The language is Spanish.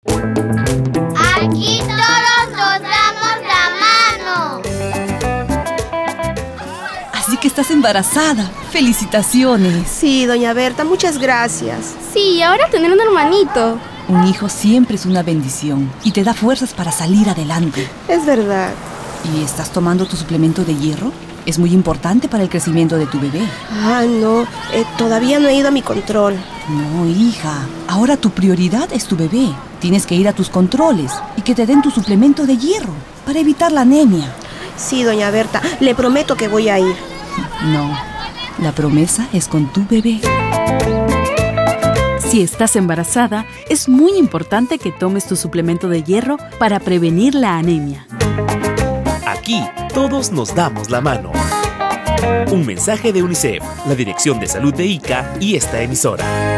Aquí todos nos damos la mano. Así que estás embarazada. ¡Felicitaciones! Sí, doña Berta, muchas gracias. Sí, y ahora tener un hermanito. Un hijo siempre es una bendición y te da fuerzas para salir adelante. Es verdad. ¿Y estás tomando tu suplemento de hierro? Es muy importante para el crecimiento de tu bebé. No, todavía no he ido a mi control. No, hija. Ahora tu prioridad es tu bebé. Tienes que ir a tus controles y que te den tu suplemento de hierro para evitar la anemia. Sí, doña Berta, le prometo que voy a ir. No, la promesa es con tu bebé. Si estás embarazada, es muy importante que tomes tu suplemento de hierro para prevenir la anemia. Aquí todos nos damos la mano. Un mensaje de UNICEF, la Dirección de Salud de Ica y esta emisora.